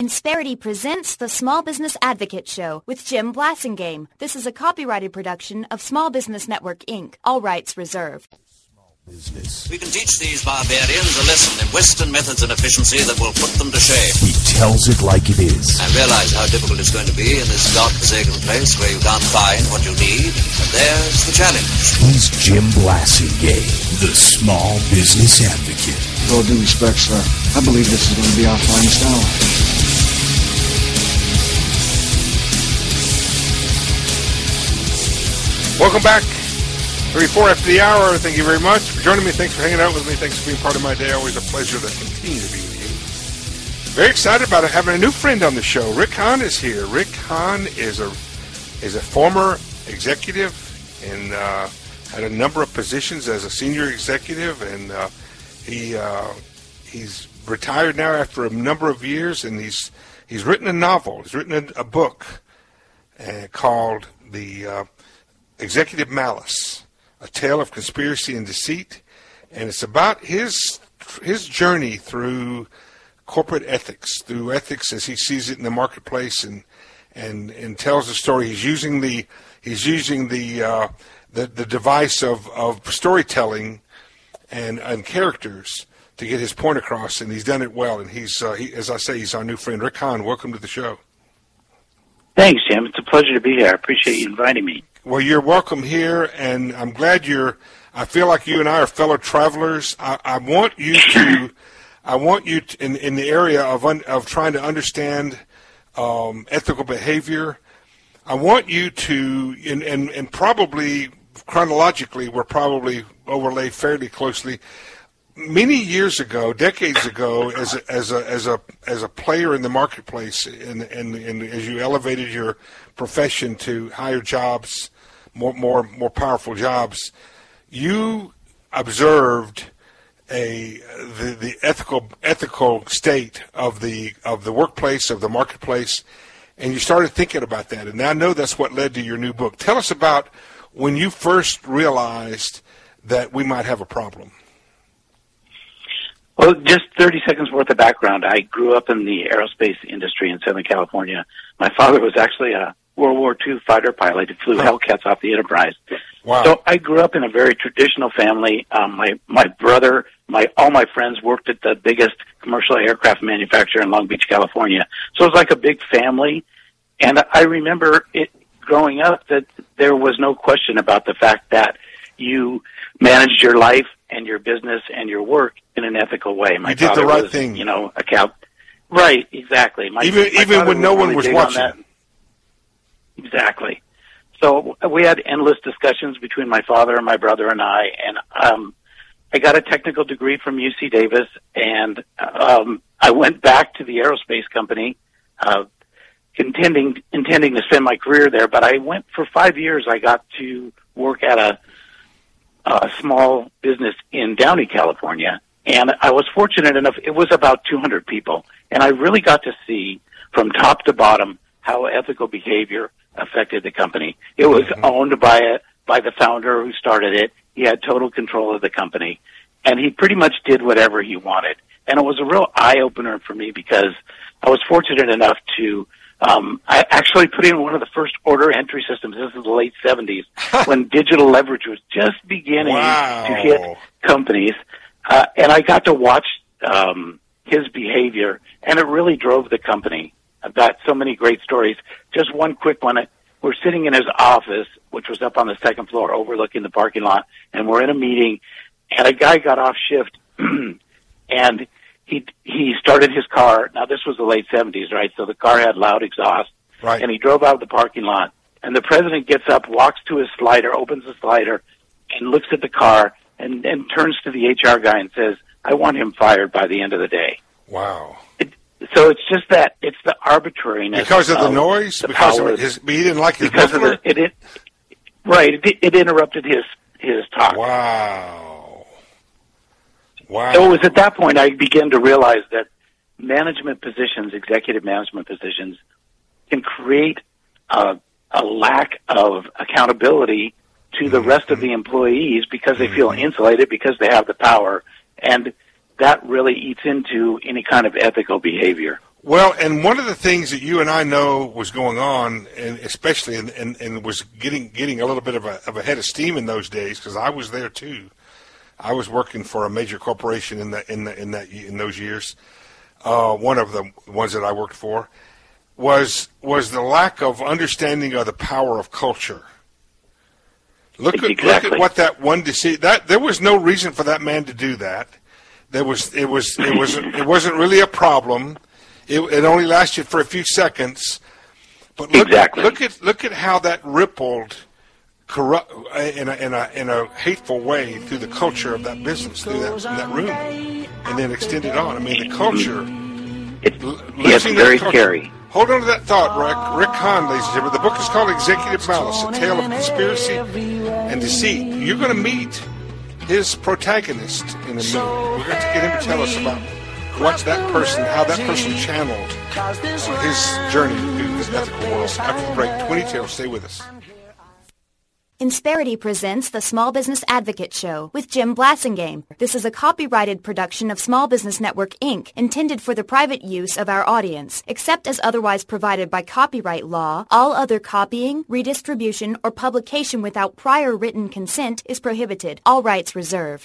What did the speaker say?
Insperity presents the Small Business Advocate Show with Jim Blasingame. This is a copyrighted production of Small Business Network, Inc., all rights reserved. Business. We can teach these barbarians a lesson in Western methods and efficiency that will put them to shame. He tells it like it is. I realize how difficult it's going to be in this godforsaken place where you can't find what you need, and there's the challenge. He's Jim Blasingame, the Small Business Advocate. With all due respect, sir, I believe this is going to be our finest hour. Welcome back. 34 after the hour. Thank you very much for joining me. Thanks for hanging out with me. Thanks for being part of my day. Always a pleasure to continue to be with you. Very excited about having a new friend on the show. Rick Hahn is here. Rick Hahn is a former executive and had a number of positions as a senior executive, and he's retired now after a number of years, and he's written a novel. He's written a book called The Executive Malice, A Tale of Conspiracy and Deceit, and it's about his journey through corporate ethics, through ethics as he sees it in the marketplace, and tells the story. He's using the device of storytelling and characters to get his point across, and he's done it well. And he's as I say, he's our new friend, Rick Hahn. Welcome to the show. Thanks, Jim. It's a pleasure to be here. I appreciate you inviting me. Well, you're welcome here, and I'm glad I feel like you and I are fellow travelers. I want you to, in the area of trying to understand ethical behavior. I want you to, and probably chronologically, we're probably overlaid fairly closely. Many years ago, decades ago, as a player in the marketplace, and as you elevated your profession to higher jobs, more powerful jobs, you observed the ethical state of the workplace, of the marketplace, and you started thinking about that. And I know that's what led to your new book. Tell us about when you first realized that we might have a problem. Well, just 30 seconds worth of background. I grew up in the aerospace industry in Southern California. My father was actually a World War II fighter pilot who flew Hellcats off the Enterprise. Wow. So I grew up in a very traditional family. My brother, all my friends worked at the biggest commercial aircraft manufacturer in Long Beach, California. So it was like a big family. And I remember it growing up that there was no question about the fact that you managed your life and your business and your work in an ethical way. My you did father the right was, thing. Right, exactly. Even when no one was watching. Exactly. So we had endless discussions between my father and my brother and I, and I got a technical degree from UC Davis, and I went back to the aerospace company, intending to spend my career there, but I went for 5 years. I got to work at a small business in Downey, California, and I was fortunate enough, it was about 200 people, and I really got to see from top to bottom how ethical behavior affected the company. It was owned by the founder who started it. He had total control of the company, and he pretty much did whatever he wanted. And it was a real eye-opener for me because I was fortunate enough to I actually put in one of the first order entry systems. This is the late 70s when digital leverage was just beginning to hit companies. And I got to watch his behavior, and it really drove the company. I've got so many great stories. Just one quick one. We're sitting in his office, which was up on the second floor overlooking the parking lot, and we're in a meeting, and a guy got off shift, and he started his car. Now, this was the late 70s, right? So the car had loud exhaust. Right. And he drove out of the parking lot. And the president gets up, walks to his slider, opens the slider, and looks at the car and turns to the HR guy and says, I want him fired by the end of the day. Wow. So it's just that. It's the arbitrariness. Because of the noise? Because of he didn't like his muffler? It interrupted his talk. Wow. So it was at that point I began to realize that management positions, executive management positions, can create a lack of accountability to the rest of the employees because they feel insulated, because they have the power, and that really eats into any kind of ethical behavior. Well, and one of the things that you and I know was going on, and especially and was getting a little bit of a head of steam in those days, because I was there too. I was working for a major corporation in those years. One of the ones that I worked for was the lack of understanding of the power of culture. Look at what that one decision. That there was no reason for that man to do that. It wasn't really a problem. It only lasted for a few seconds. But look at how that rippled in a hateful way through the culture of that business, through that room, and then extended on. I mean, the culture. It's very scary. Hold on to that thought, Rick Hahn, ladies and gentlemen. The book is called Executive Malice, A Tale of Conspiracy and Deceit. You're going to meet his protagonist in a minute. We're going to get him to tell us about how that person channeled his journey through this ethical world. After the break, 20 Tales, stay with us. Insperity presents the Small Business Advocate Show with Jim Blasingame. This is a copyrighted production of Small Business Network, Inc., intended for the private use of our audience. Except as otherwise provided by copyright law, all other copying, redistribution, or publication without prior written consent is prohibited. All rights reserved.